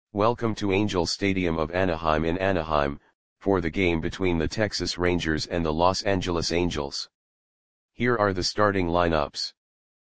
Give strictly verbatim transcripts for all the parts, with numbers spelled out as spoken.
Welcome to Angel Stadium of Anaheim in Anaheim, for the game between the Texas Rangers and the Los Angeles Angels. Here are the starting lineups.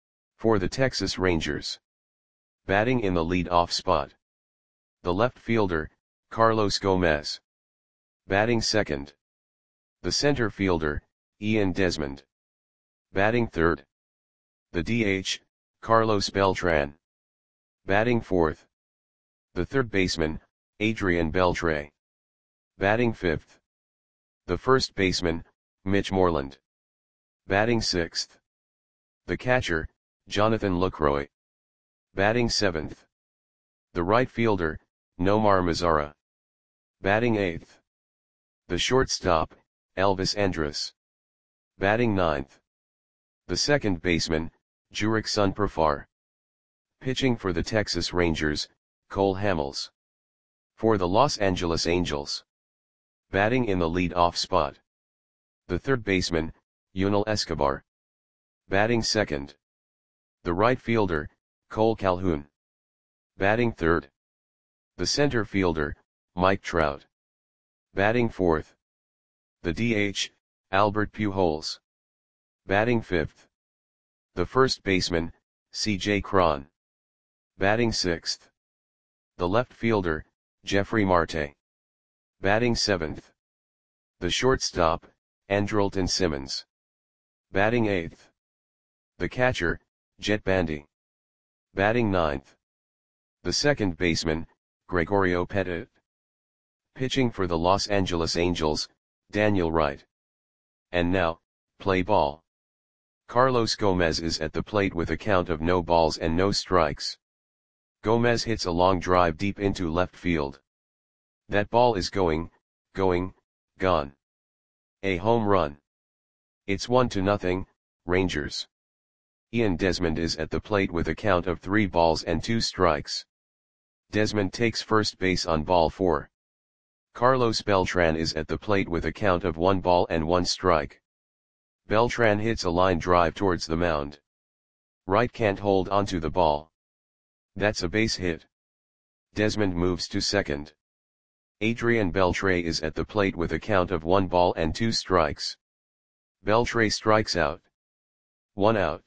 For the Texas Rangers. Batting in the lead-off spot. The left fielder, Carlos Gomez. Batting second. The center fielder, Ian Desmond. Batting third. The D H, Carlos Beltran. Batting fourth. The third baseman, Adrian Beltre. Batting fifth. The first baseman, Mitch Moreland. Batting sixth. The catcher, Jonathan Lucroy. Batting seventh. The right fielder, Nomar Mazara. Batting eighth. The shortstop, Elvis Andrus. Batting ninth. The second baseman, Jurickson Profar. Pitching for the Texas Rangers, Cole Hamels. For the Los Angeles Angels. Batting in the lead-off spot. The third baseman, Yunel Escobar. Batting second. The right fielder, Cole Calhoun. Batting third. The center fielder, Mike Trout. Batting fourth. The D H, Albert Pujols. Batting fifth. The first baseman, C J Cron. Batting sixth. The left fielder, Jeffrey Marte. Batting seventh. The shortstop, Andrelton Simmons. Batting eighth. The catcher, Jet Bandy. Batting ninth. The second baseman, Gregorio Petit. Pitching for the Los Angeles Angels, Daniel Wright. And now, play ball. Carlos Gomez is at the plate with a count of no balls and no strikes. Gomez hits a long drive deep into left field. That ball is going, going, gone. A home run. It's one to nothing, Rangers. Ian Desmond is at the plate with a count of three balls and two strikes. Desmond takes first base on ball four. Carlos Beltran is at the plate with a count of one ball and one strike. Beltran hits a line drive towards the mound. Wright can't hold onto the ball. That's a base hit. Desmond moves to second. Adrian Beltre is at the plate with a count of one ball and two strikes. Beltre strikes out. One out.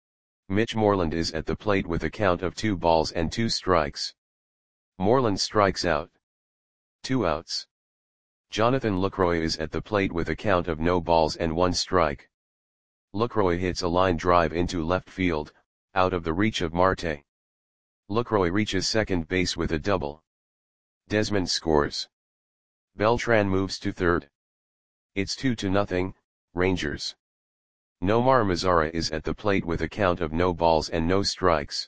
Mitch Moreland is at the plate with a count of two balls and two strikes. Moreland strikes out. Two outs. Jonathan Lucroy is at the plate with a count of no balls and one strike. Lucroy hits a line drive into left field, out of the reach of Marte. Lucroy reaches second base with a double. Desmond scores. Beltran moves to third. It's two to nothing, Rangers. Nomar Mazara is at the plate with a count of no balls and no strikes.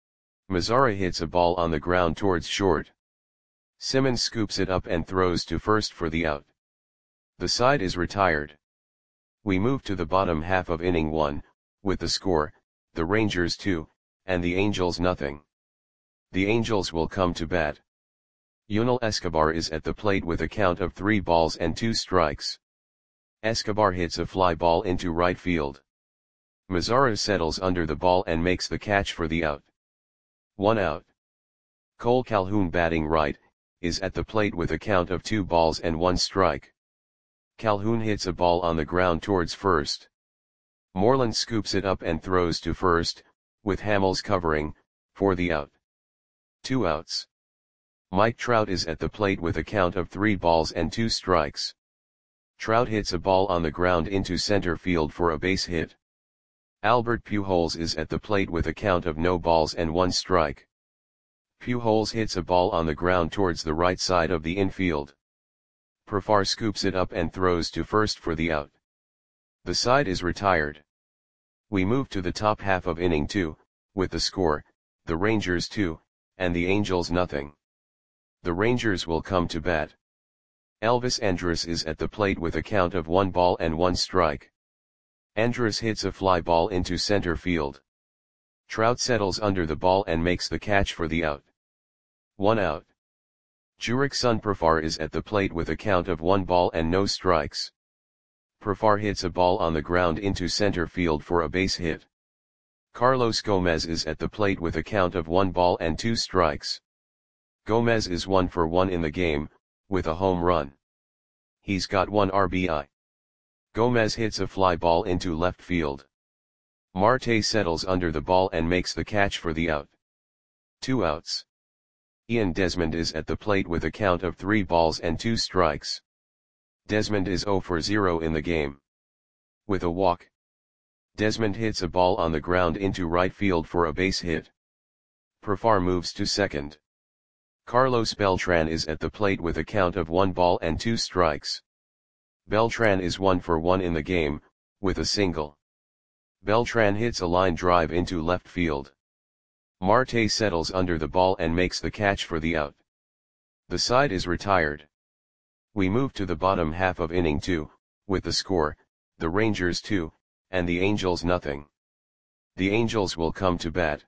Mazara hits a ball on the ground towards short. Simmons scoops it up and throws to first for the out. The side is retired. We move to the bottom half of inning one, with the score, the Rangers two, and the Angels nothing. The Angels will come to bat. Yunel Escobar is at the plate with a count of three balls and two strikes. Escobar hits a fly ball into right field. Mazara settles under the ball and makes the catch for the out. One out. Cole Calhoun, batting right, is at the plate with a count of two balls and one strike. Calhoun hits a ball on the ground towards first. Moreland scoops it up and throws to first, with Hamels covering, for the out. Two outs. Mike Trout is at the plate with a count of three balls and two strikes. Trout hits a ball on the ground into center field for a base hit. Albert Pujols is at the plate with a count of no balls and one strike. Pujols hits a ball on the ground towards the right side of the infield. Profar scoops it up and throws to first for the out. The side is retired. We move to the top half of inning two, with the score, the Rangers two, and the Angels nothing. The Rangers will come to bat. Elvis Andrus is at the plate with a count of one ball and one strike. Andrus hits a fly ball into center field. Trout settles under the ball and makes the catch for the out. One out. Jurickson Profar is at the plate with a count of one ball and no strikes. Profar hits a ball on the ground into center field for a base hit. Carlos Gomez is at the plate with a count of one ball and two strikes. Gomez is one for one in the game, with a home run. He's got one R B I. Gomez hits a fly ball into left field. Marte settles under the ball and makes the catch for the out. Two outs. Ian Desmond is at the plate with a count of three balls and two strikes. Desmond is zero for zero in the game. With a walk, Desmond hits a ball on the ground into right field for a base hit. Profar moves to second. Carlos Beltran is at the plate with a count of one ball and two strikes. Beltran is one for one in the game, with a single. Beltran hits a line drive into left field. Marte settles under the ball and makes the catch for the out. The side is retired. We move to the bottom half of inning two, with the score, the Rangers two, and the Angels nothing. The Angels will come to bat.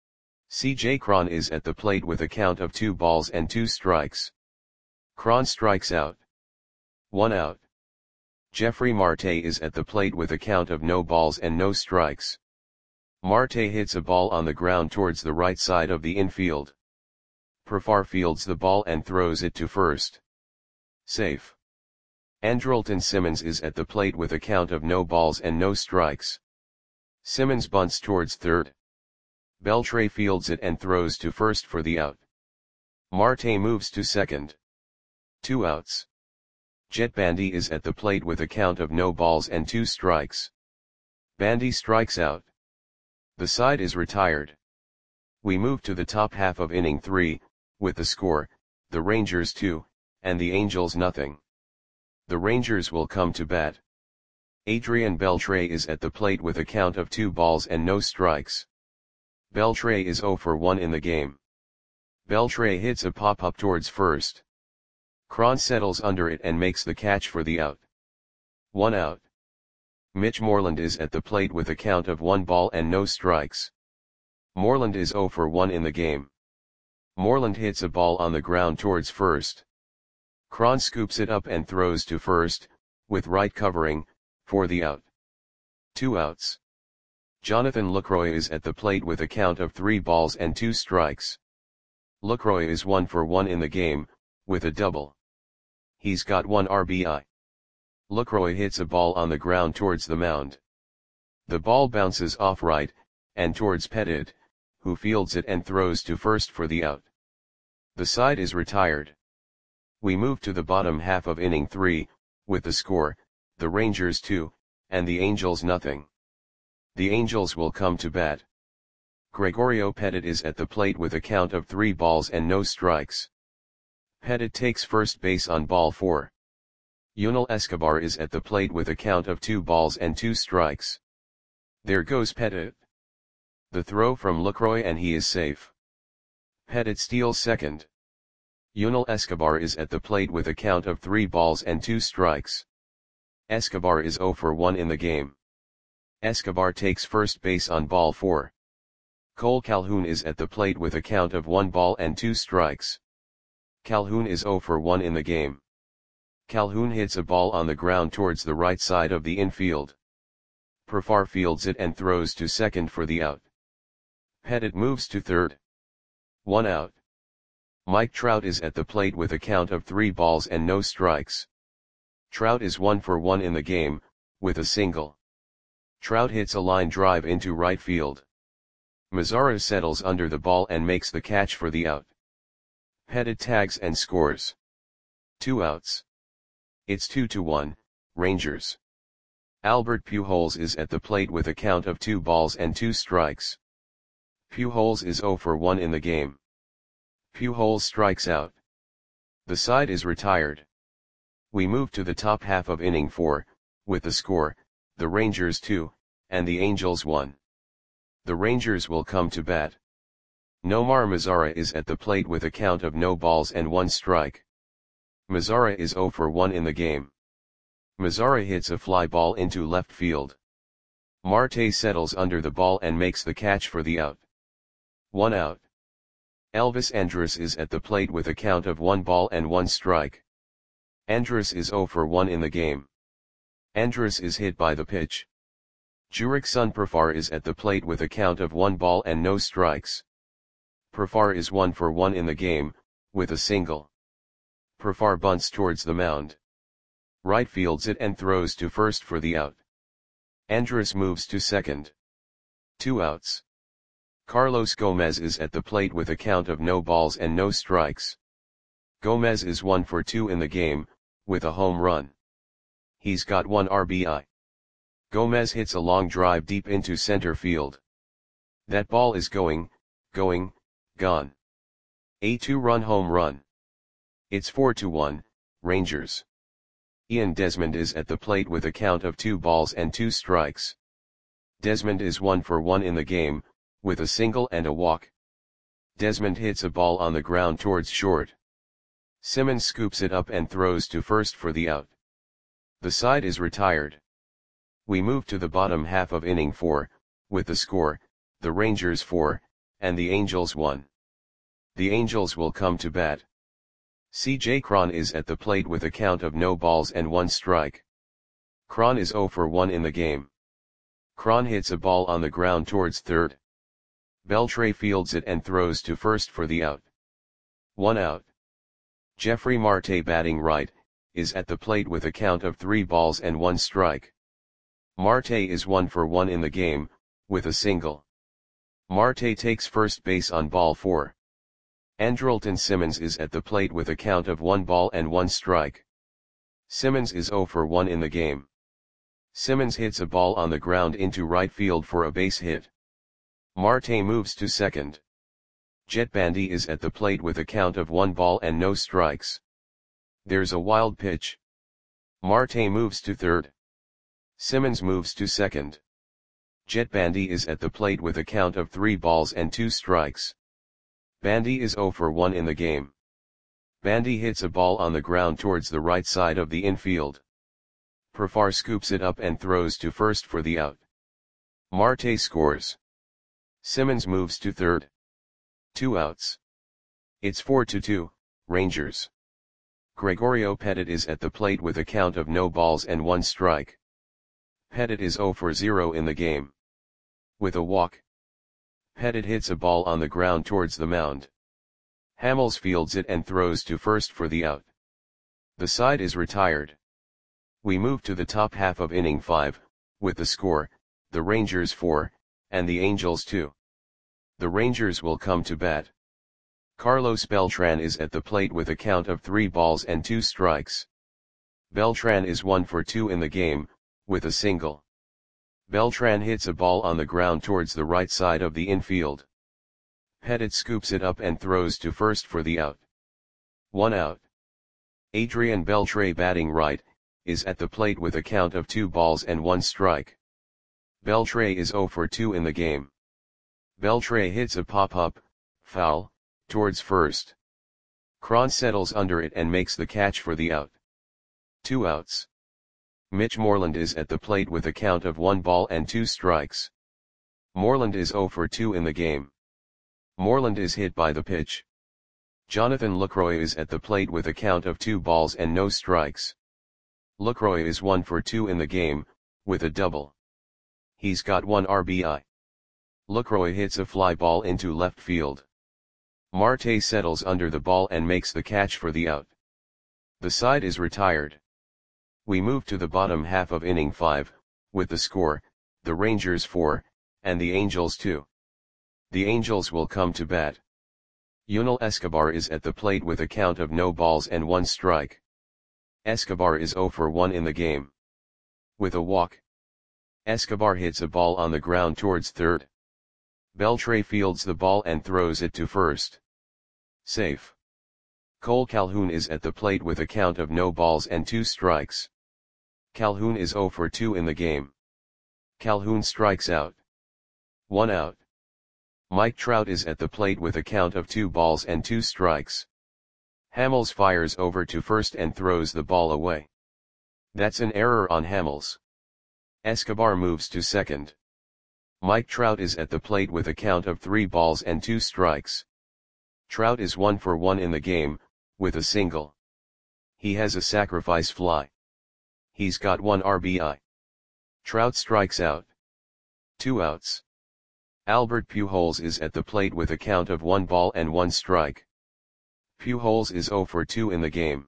C J Cron is at the plate with a count of two balls and two strikes. Cron strikes out. One out. Jeffrey Marte is at the plate with a count of no balls and no strikes. Marte hits a ball on the ground towards the right side of the infield. Profar fields the ball and throws it to first. Safe. Andrelton Simmons is at the plate with a count of no balls and no strikes. Simmons bunts towards third. Beltre fields it and throws to first for the out. Marte moves to second. Two outs. Jet Bandy is at the plate with a count of no balls and two strikes. Bandy strikes out. The side is retired. We move to the top half of inning three, with the score, the Rangers two, and the Angels nothing. The Rangers will come to bat. Adrian Beltre is at the plate with a count of two balls and no strikes. Beltre is zero for one in the game. Beltre hits a pop-up towards first. Cron settles under it and makes the catch for the out. One out. Mitch Moreland is at the plate with a count of one ball and no strikes. Moreland is zero for one in the game. Moreland hits a ball on the ground towards first. Cron scoops it up and throws to first, with right covering, for the out. Two outs. Jonathan Lucroy is at the plate with a count of three balls and two strikes. Lucroy is one for one in the game, with a double. He's got one R B I. Lucroy hits a ball on the ground towards the mound. The ball bounces off right, and towards Pettit, who fields it and throws to first for the out. The side is retired. We move to the bottom half of inning three, with the score, the Rangers two, and the Angels nothing. The Angels will come to bat. Gregorio Pettit is at the plate with a count of three balls and no strikes. Pettit takes first base on ball four. Yunel Escobar is at the plate with a count of two balls and two strikes. There goes Pettit. The throw from Lucroy and he is safe. Pettit steals second. Yunel Escobar is at the plate with a count of three balls and two strikes. Escobar is zero for one in the game. Escobar takes first base on ball four. Cole Calhoun is at the plate with a count of one ball and two strikes. Calhoun is zero for one in the game. Calhoun hits a ball on the ground towards the right side of the infield. Profar fields it and throws to second for the out. Pettit moves to third. One out. Mike Trout is at the plate with a count of three balls and no strikes. Trout is one for one in the game, with a single. Trout hits a line drive into right field. Mazzara settles under the ball and makes the catch for the out. Pettit tags and scores. Two outs. It's two to one, Rangers. Albert Pujols is at the plate with a count of two balls and two strikes. Pujols is zero for one in the game. Pujols strikes out. The side is retired. We move to the top half of inning four, with the score, the Rangers two, and the Angels one. The Rangers will come to bat. Nomar Mazzara is at the plate with a count of no balls and one strike. Mazzara is zero for one in the game. Mazzara hits a fly ball into left field. Marte settles under the ball and makes the catch for the out. One out. Elvis Andrus is at the plate with a count of one ball and one strike. Andrus is zero for one in the game. Andrus is hit by the pitch. Jurickson Profar is at the plate with a count of one ball and no strikes. Profar is one for one in the game, with a single. Profar bunts towards the mound. Right fields it and throws to first for the out. Andrus moves to second. Two outs. Carlos Gomez is at the plate with a count of no balls and no strikes. Gomez is one for two in the game, with a home run. He's got one R B I. Gomez hits a long drive deep into center field. That ball is going, going, gone. A two-run home run. It's four to one, Rangers. Ian Desmond is at the plate with a count of two balls and two strikes. Desmond is one for one in the game, with a single and a walk. Desmond hits a ball on the ground towards short. Simmons scoops it up and throws to first for the out. The side is retired. We move to the bottom half of inning four, with the score, the Rangers four, and the Angels one. The Angels will come to bat. C J Cron is at the plate with a count of no balls and one strike. Cron is zero for one in the game. Cron hits a ball on the ground towards third. Beltre fields it and throws to first for the out. One out. Jeffrey Marte, batting right, is at the plate with a count of three balls and one strike. Marte is one for one in the game, with a single. Marte takes first base on ball four. Andrelton Simmons is at the plate with a count of one ball and one strike. Simmons is zero for one in the game. Simmons hits a ball on the ground into right field for a base hit. Marte moves to second. Jet Bandy is at the plate with a count of one ball and no strikes. There's a wild pitch. Marte moves to third. Simmons moves to second. Jet Bandy is at the plate with a count of three balls and two strikes. Bandy is zero for one in the game. Bandy hits a ball on the ground towards the right side of the infield. Profar scoops it up and throws to first for the out. Marte scores. Simmons moves to third. Two outs. It's four to two, Rangers. Gregorio Petit is at the plate with a count of no balls and one strike. Petit is zero for zero in the game. With a walk. Petit hits a ball on the ground towards the mound. Hamels fields it and throws to first for the out. The side is retired. We move to the top half of inning five, with the score, the Rangers four, and the Angels two. The Rangers will come to bat. Carlos Beltran is at the plate with a count of three balls and two strikes. Beltran is one for two in the game, with a single. Beltran hits a ball on the ground towards the right side of the infield. Petit scoops it up and throws to first for the out. One out. Adrian Beltre, batting right, is at the plate with a count of two balls and one strike. Beltre is zero for two in the game. Beltre hits a pop-up, foul, towards first. Cron settles under it and makes the catch for the out. Two outs. Mitch Moreland is at the plate with a count of one ball and two strikes. Moreland is zero for two in the game. Moreland is hit by the pitch. Jonathan Lucroy is at the plate with a count of two balls and no strikes. Lucroy is one for two in the game, with a double. He's got one R B I. Lucroy hits a fly ball into left field. Marte settles under the ball and makes the catch for the out. The side is retired. We move to the bottom half of inning five, with the score, the Rangers four, and the Angels two. The Angels will come to bat. Yunel Escobar is at the plate with a count of no balls and one strike. Escobar is zero for one in the game. With a walk. Escobar hits a ball on the ground towards third. Beltre fields the ball and throws it to first. Safe. Cole Calhoun is at the plate with a count of no balls and two strikes. Calhoun is zero for two in the game. Calhoun strikes out. One out. Mike Trout is at the plate with a count of two balls and two strikes. Hamels fires over to first and throws the ball away. That's an error on Hamels. Escobar moves to second. Mike Trout is at the plate with a count of three balls and two strikes. Trout is one for one in the game, with a single. He has a sacrifice fly. He's got one R B I. Trout strikes out. Two outs. Albert Pujols is at the plate with a count of one ball and one strike. Pujols is zero for two in the game.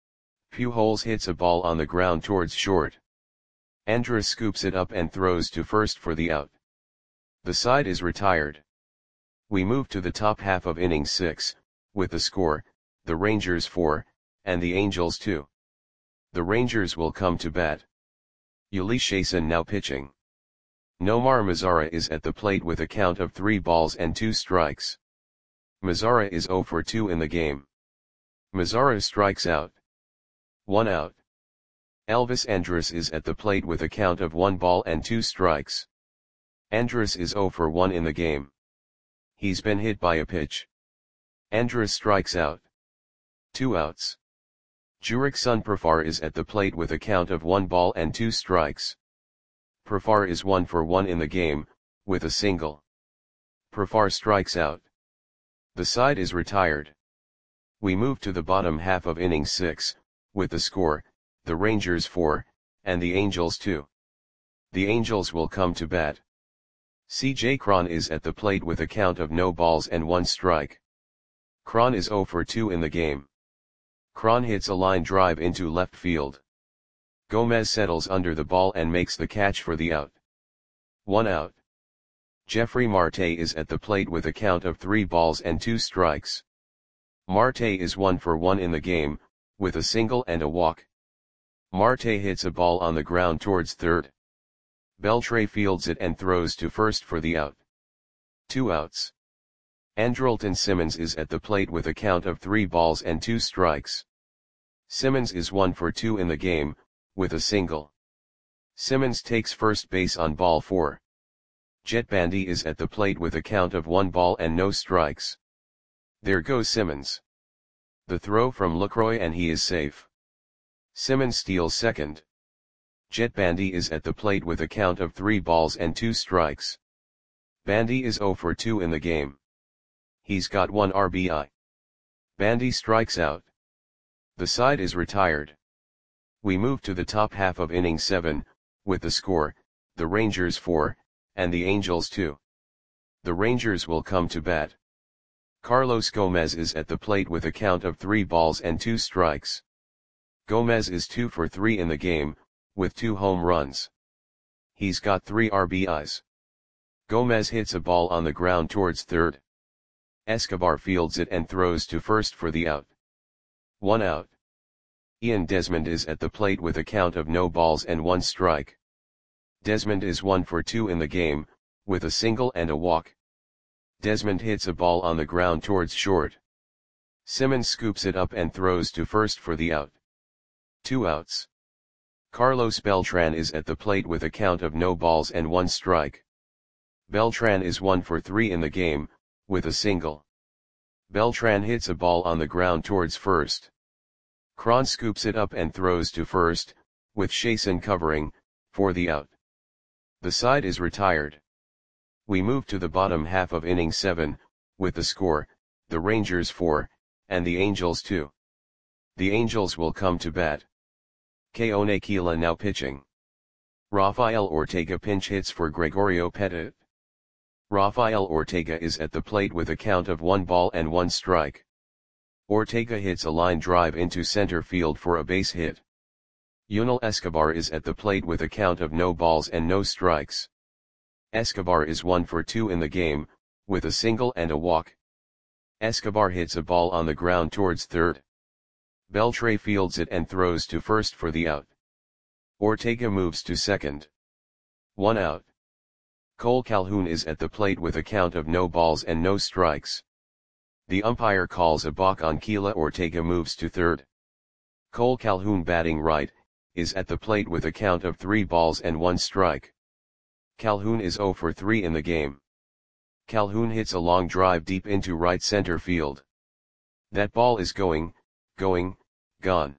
Pujols hits a ball on the ground towards short. Andrus scoops it up and throws to first for the out. The side is retired. We move to the top half of inning six, with the score, the Rangers four, and the Angels two. The Rangers will come to bat. Jhoulys Chacin now pitching. Nomar Mazara is at the plate with a count of three balls and two strikes. Mazara is zero for two in the game. Mazara strikes out. One out. Elvis Andrus is at the plate with a count of one ball and two strikes. Andrus is zero for one in the game. He's been hit by a pitch. Andrus strikes out. Two outs. Jurickson Profar is at the plate with a count of one ball and two strikes. Profar is one for one in the game, with a single. Profar strikes out. The side is retired. We move to the bottom half of inning six, with the score, the Rangers four, and the Angels two. The Angels will come to bat. C J Cron is at the plate with a count of no balls and one strike. Cron is zero for two in the game. Cron hits a line drive into left field. Gomez settles under the ball and makes the catch for the out. One out. Jeffrey Marte is at the plate with a count of three balls and two strikes. Marte is one for one in the game, with a single and a walk. Marte hits a ball on the ground towards third. Beltre fields it and throws to first for the out. Two outs. Andrelton Simmons is at the plate with a count of three balls and two strikes. Simmons is one for two in the game, with a single. Simmons takes first base on ball four. Jet Bandy is at the plate with a count of one ball and no strikes. There goes Simmons. The throw from Lucroy and he is safe. Simmons steals second. Jet Bandy is at the plate with a count of three balls and two strikes. Bandy is zero for two in the game. He's got one R B I. Bandy strikes out. The side is retired. We move to the top half of inning seven, with the score, the Rangers four, and the Angels two. The Rangers will come to bat. Carlos Gomez is at the plate with a count of three balls and two strikes. Gomez is two for three in the game, with two home runs. He's got three R B Is. Gomez hits a ball on the ground towards third. Escobar fields it and throws to first for the out. One out. Ian Desmond is at the plate with a count of no balls and one strike. Desmond is one for two in the game, with a single and a walk. Desmond hits a ball on the ground towards short. Simmons scoops it up and throws to first for the out. Two outs. Carlos Beltran is at the plate with a count of no balls and one strike. Beltran is one for three in the game, with a single. Beltran hits a ball on the ground towards first. Cron scoops it up and throws to first, with Chacin covering, for the out. The side is retired. We move to the bottom half of inning seven, with the score, the Rangers four, and the Angels two. The Angels will come to bat. Keone Kela now pitching. Rafael Ortega pinch hits for Gregorio Petit. Rafael Ortega is at the plate with a count of one ball and one strike. Ortega hits a line drive into center field for a base hit. Yunel Escobar is at the plate with a count of no balls and no strikes. Escobar is one for two in the game, with a single and a walk. Escobar hits a ball on the ground towards third. Beltre fields it and throws to first for the out. Ortega moves to second. One out. Cole Calhoun is at the plate with a count of no balls and no strikes. The umpire calls a balk on Kela. Ortega moves to third. Cole Calhoun, batting right, is at the plate with a count of three balls and one strike. Calhoun is zero for three in the game. Calhoun hits a long drive deep into right center field. That ball is going, going, gone.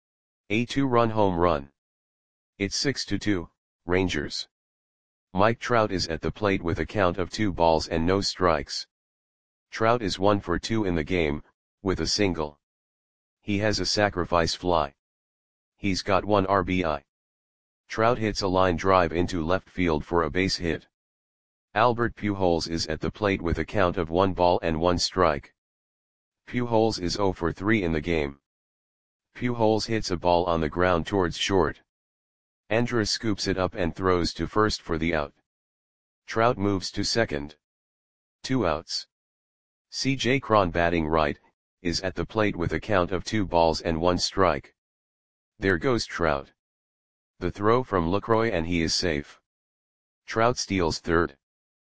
A two-run home run. It's six to two, Rangers. Mike Trout is at the plate with a count of two balls and no strikes. Trout is one for two in the game, with a single. He has a sacrifice fly. He's got one R B I. Trout hits a line drive into left field for a base hit. Albert Pujols is at the plate with a count of one ball and one strike. Pujols is zero for three in the game. Pujols hits a ball on the ground towards short. Andrus scoops it up and throws to first for the out. Trout moves to second. Two outs. C J Cron, batting right, is at the plate with a count of two balls and one strike. There goes Trout. The throw from Lucroy and he is safe. Trout steals third.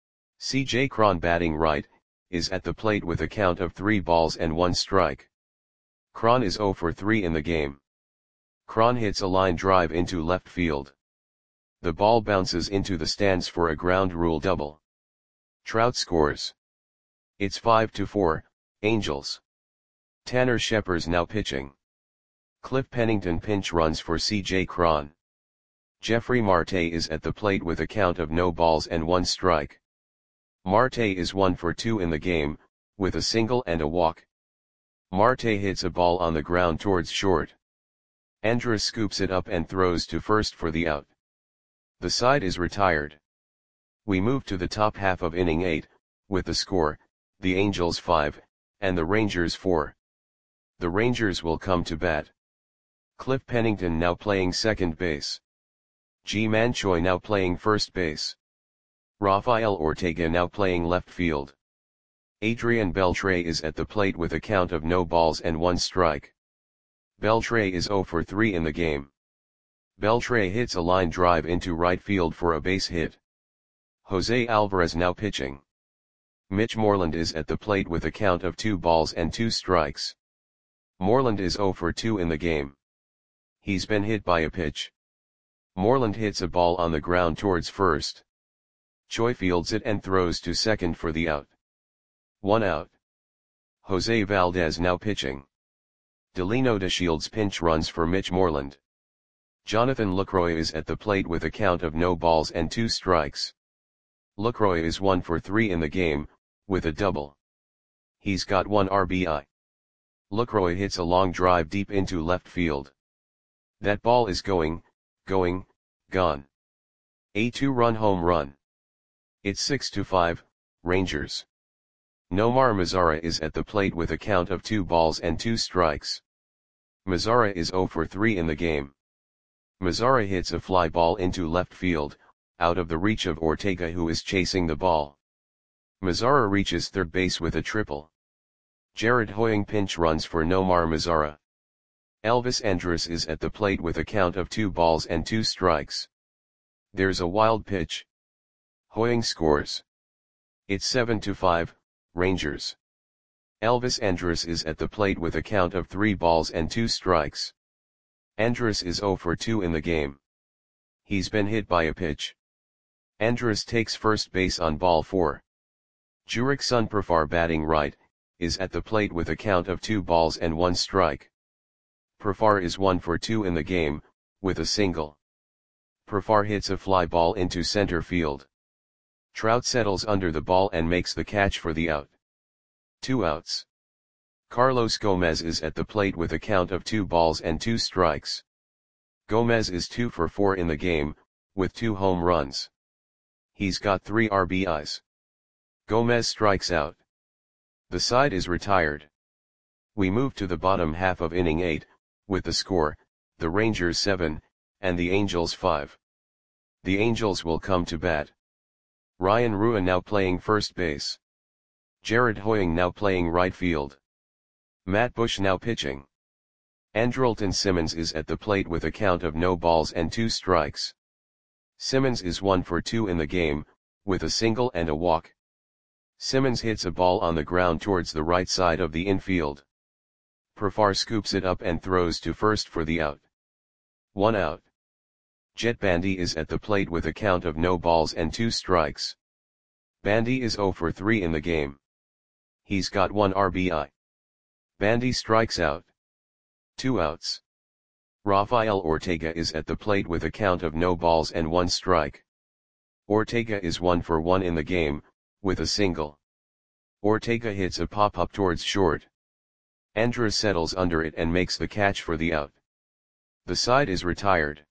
C J Cron, batting right, is at the plate with a count of three balls and one strike. Cron is zero for three in the game. Cron hits a line drive into left field. The ball bounces into the stands for a ground rule double. Trout scores. It's five to four, Angels. Tanner Scheppers now pitching. Cliff Pennington pinch runs for C J Cron. Jeffrey Marte is at the plate with a count of no balls and one strike. Marte is one for two in the game, with a single and a walk. Marte hits a ball on the ground towards short. Andrus scoops it up and throws to first for the out. The side is retired. We move to the top half of inning eight, with the score, the Angels five, and the Rangers four. The Rangers will come to bat. Cliff Pennington now playing second base. Ji-Man Choi now playing first base. Rafael Ortega now playing left field. Adrian Beltre is at the plate with a count of no balls and one strike. Beltre is zero for three in the game. Beltre hits a line drive into right field for a base hit. Jose Alvarez now pitching. Mitch Moreland is at the plate with a count of two balls and two strikes. Moreland is zero for two in the game. He's been hit by a pitch. Moreland hits a ball on the ground towards first. Choi fields it and throws to second for the out. One out. Jose Valdez now pitching. Delino DeShields pinch runs for Mitch Moreland. Jonathan Lucroy is at the plate with a count of no balls and two strikes. Lucroy is one for three in the game, with a double. He's got one R B I. Lucroy hits a long drive deep into left field. That ball is going, going, gone. A two-run home run. It's six to five, Rangers. Nomar Mazara is at the plate with a count of two balls and two strikes. Mazara is zero for three in the game. Mazara hits a fly ball into left field, out of the reach of Ortega, who is chasing the ball. Mazara reaches third base with a triple. Jared Hoying pinch runs for Nomar Mazara. Elvis Andrus is at the plate with a count of two balls and two strikes. There's a wild pitch. Hoying scores. It's seven to five, Rangers. Elvis Andrus is at the plate with a count of three balls and two strikes. Andrus is zero for two in the game. He's been hit by a pitch. Andrus takes first base on ball four. Jurickson Profar, batting right, is at the plate with a count of two balls and one strike. Profar is one for two in the game, with a single. Profar hits a fly ball into center field. Trout settles under the ball and makes the catch for the out. Two outs. Carlos Gomez is at the plate with a count of two balls and two strikes. Gomez is two for four in the game, with two home runs. He's got three R B Is. Gomez strikes out. The side is retired. We move to the bottom half of inning eight, with the score, the Rangers seven, and the Angels five. The Angels will come to bat. Ryan Rua now playing first base. Jared Hoying now playing right field. Matt Bush now pitching. Andrelton Simmons is at the plate with a count of no balls and two strikes. Simmons is one for two in the game, with a single and a walk. Simmons hits a ball on the ground towards the right side of the infield. Profar scoops it up and throws to first for the out. One out. Jet Bandy is at the plate with a count of no balls and two strikes. Bandy is zero for three in the game. He's got one R B I. Bandy strikes out. Two outs. Rafael Ortega is at the plate with a count of no balls and one strike. Ortega is one for one in the game, with a single. Ortega hits a pop-up towards short. Andrus settles under it and makes the catch for the out. The side is retired.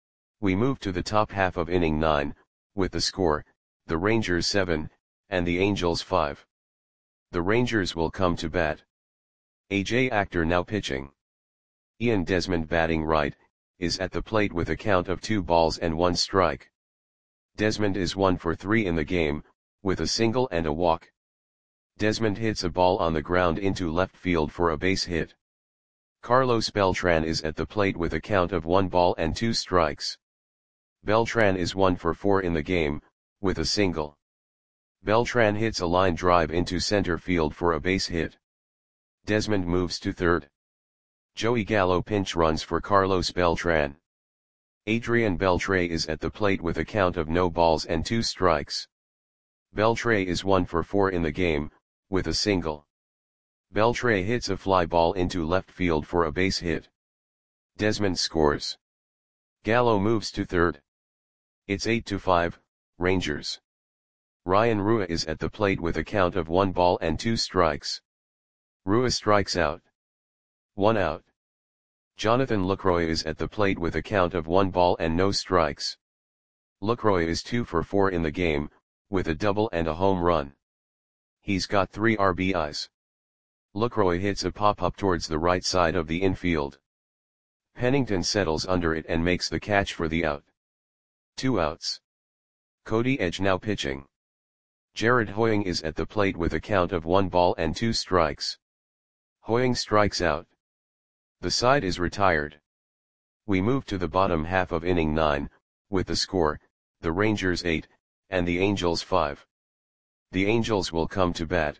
We move to the top half of inning nine, with the score, the Rangers seven, and the Angels five. The Rangers will come to bat. A J Actor now pitching. Ian Desmond batting right, is at the plate with a count of two balls and one strike. Desmond is one for three in the game, with a single and a walk. Desmond hits a ball on the ground into left field for a base hit. Carlos Beltran is at the plate with a count of one ball and two strikes. Beltran is one for four in the game, with a single. Beltran hits a line drive into center field for a base hit. Desmond moves to third. Joey Gallo pinch runs for Carlos Beltran. Adrian Beltre is at the plate with a count of no balls and two strikes. Beltre is one for four in the game, with a single. Beltre hits a fly ball into left field for a base hit. Desmond scores. Gallo moves to third. It's eight to five, Rangers. Ryan Rua is at the plate with a count of one ball and two strikes. Rua strikes out. One out. Jonathan Lucroy is at the plate with a count of one ball and no strikes. Lucroy is two for four in the game, with a double and a home run. He's got three R B Is. Lucroy hits a pop-up towards the right side of the infield. Pennington settles under it and makes the catch for the out. Two outs. Cody Edge now pitching. Jared Hoying is at the plate with a count of one ball and two strikes. Hoying strikes out. The side is retired. We move to the bottom half of inning nine, with the score, the Rangers eight, and the Angels five. The Angels will come to bat.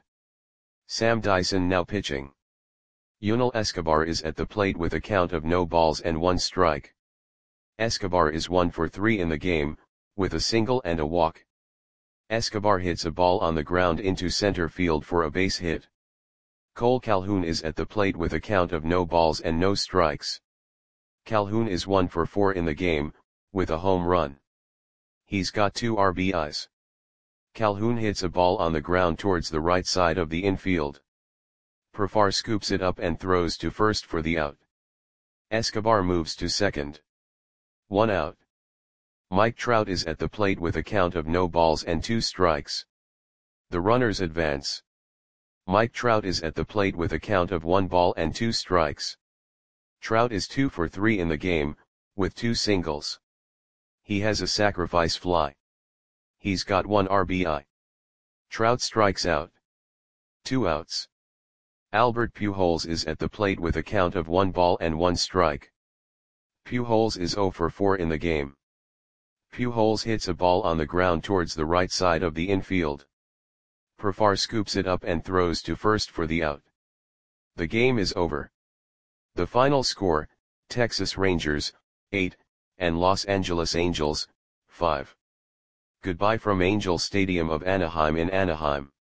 Sam Dyson now pitching. Yunel Escobar is at the plate with a count of no balls and one strike. Escobar is one for three in the game, with a single and a walk. Escobar hits a ball on the ground into center field for a base hit. Cole Calhoun is at the plate with a count of no balls and no strikes. Calhoun is one for four in the game, with a home run. He's got two R B Is. Calhoun hits a ball on the ground towards the right side of the infield. Profar scoops it up and throws to first for the out. Escobar moves to second. One out. Mike Trout is at the plate with a count of no balls and two strikes. The runners advance. Mike Trout is at the plate with a count of one ball and two strikes. Trout is two for three in the game, with two singles. He has a sacrifice fly. He's got one R B I. Trout strikes out. Two outs. Albert Pujols is at the plate with a count of one ball and one strike. Pujols is zero for four in the game. Pujols hits a ball on the ground towards the right side of the infield. Profar scoops it up and throws to first for the out. The game is over. The final score, Texas Rangers, eight, and Los Angeles Angels, five. Goodbye from Angel Stadium of Anaheim in Anaheim.